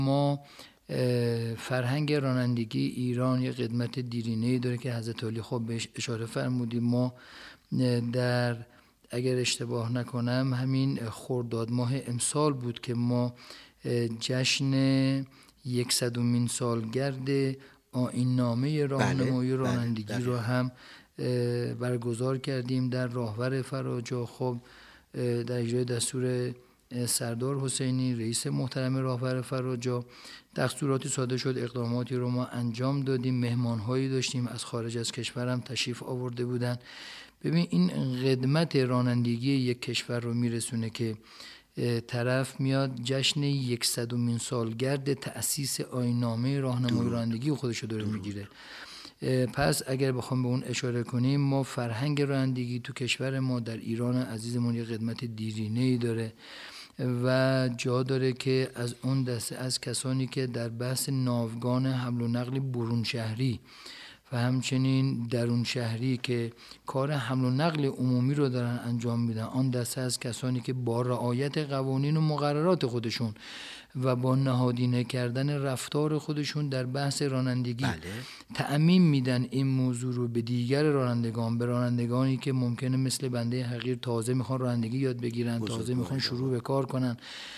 ما فرهنگ رانندگی ایران یه قدمت دیرینه‌ای داره که حضرت علی خب بهش اشاره فرمودیم. ما در اگر اشتباه نکنم همین خرداد ماه امسال بود که ما جشن 100مین سالگرد آیین‌نامه راهنمایی رانندگی رو هم برگزار کردیم در راهور فراجا. خب در اجرای دستور سردار حسینی رئیس محترم راهور فراجا دستوراتی صادر شد، اقداماتی رو ما انجام دادیم، مهمانهایی داشتیم از خارج از کشورم تشریف آورده بودن. ببین این خدمت رانندگی یک کشور رو میرسونه که طرف میاد جشن 100مین سالگرد تأسیس آیین‌نامه راهنمایی رانندگی خودش رو داره میگیره. پس اگر بخوام به اون اشاره کنیم، ما فرهنگ رانندگی تو کشور ما در ایران عزیزمون یه خدمت دیرینه‌ای داره و جا داره که از اون دسته از کسانی که در بحث ناوگان حمل و نقل برون شهری و همچنین درون شهری که کار حمل و نقل عمومی رو دارن انجام میدن، آن دسته از کسانی که با رعایت قوانین و مقررات خودشون و با نهادینه کردن رفتار خودشون در بحث رانندگی تعمیم میدن این موضوع رو به دیگر رانندگان، به رانندگانی که ممکنه مثل بنده حقیر تازه میخوان رانندگی یاد بگیرن، تازه میخوان شروع به کار کنن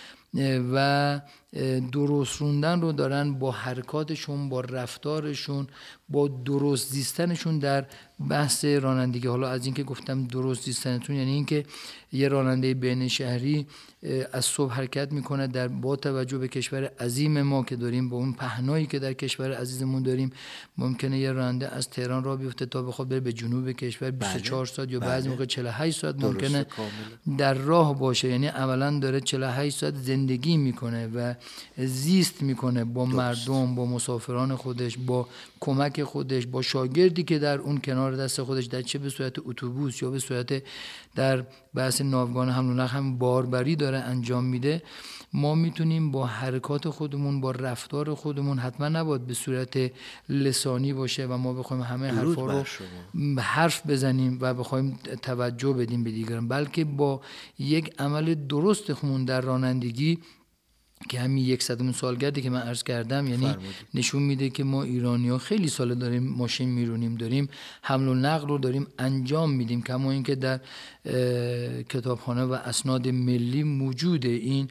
و درست روندن رو دارن با حرکاتشون، با رفتارشون، با درست زیستنشون در بحث رانندگی. حالا از این که گفتم درست زیستنتون یعنی این که یه راننده بین شهری از صبح حرکت میکنه در با توجه به کشور عظیم ما که داریم، با اون پهنایی که در کشور عزیزمون داریم، ممکنه یه راننده از تهران راه بیفته تا بخواد بره به جنوب کشور 24 ساعت یا بعضی موقع 48 ساعت ممکنه در راه باشه. یعنی عملاً داره 48 ساعت زندگی میکنه و زیست میکنه با مردم، با مسافران خودش، با کمک خودش، با شاگردی که در اون کنار دست خودش در چه به صورت اتوبوس یا به صورت در بحث ناوگان حمل و نقل هم باربری داره انجام میده. ما میتونیم با حرکات خودمون، با رفتار خودمون، حتما نباید به صورت لسانی باشه و ما بخوایم همه حرفا رو حرف بزنیم و بخوایم توجه بدیم به دیگران، بلکه با یک عمل درست خودمون در رانندگی که همین 100مین سالگردی که من عرض کردم، یعنی نشون میده که ما ایرانی‌ها خیلی سال داریم ماشین میرونیم، داریم حمل و نقل رو داریم انجام میدیم، کما اینکه در کتابخانه و اسناد ملی موجود این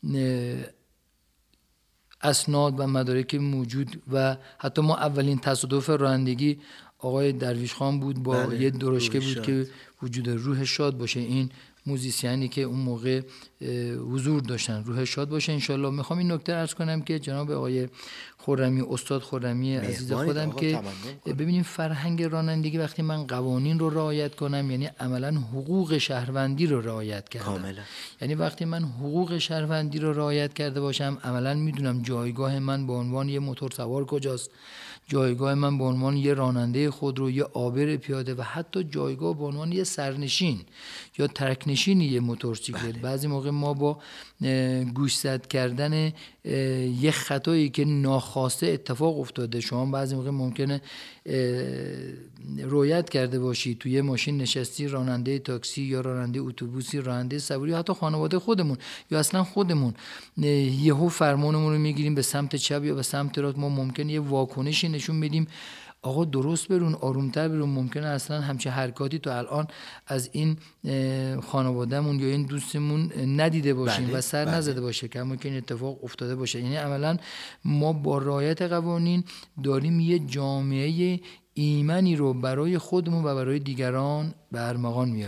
اسناد و مدارک موجود و حتی ما اولین تصادف رانندگی آقای درویش خان بود با یه درشکه بود که وجود روح شاد باشه، این موزیسیانی که اون موقع حضور داشتن، روح شاد باشه انشالله. میخوام این نکته عرض کنم که جناب آقای خرمی، استاد خرمی عزیز خودم، که ببینیم فرهنگ رانندگی وقتی من قوانین رو رعایت کنم یعنی عملا حقوق شهروندی رو رعایت کردم کاملا. یعنی وقتی من حقوق شهروندی رو رعایت کرده باشم عملا میدونم جایگاه من به عنوان یه موتور سوار کجاست، جایگاه من به عنوان یه راننده خودرو، یه عابر پیاده و حتی جایگاه به عنوان یه سرنشین یا ترکنشین یه موتورسیکلت. بعضی موقع ما با گوشزد کردن یه خطایی که ناخواسته اتفاق افتاده، شما بعضی موقع ممکنه رویت کرده باشی توی یه ماشین نشستی، راننده تاکسی یا راننده اتوبوسی، راننده سواری، حتی خانواده خودمون یا اصلا خودمون یهو فرمانمون رو میگیریم به سمت چپ یا به سمت راست، ما ممکنه یه واکنشی نشون میدیم آقا درست برون، آرومتر برون، ممکنه اصلا همچه حرکاتی تو الان از این خانوادهمون یا این دوستمون ندیده باشیم و سر نزده باشه که همون که این اتفاق افتاده باشه. یعنی عملا ما با رعایت قوانین داریم یه جامعه ایمنی رو برای خودمون و برای دیگران به ارمغان میاریم.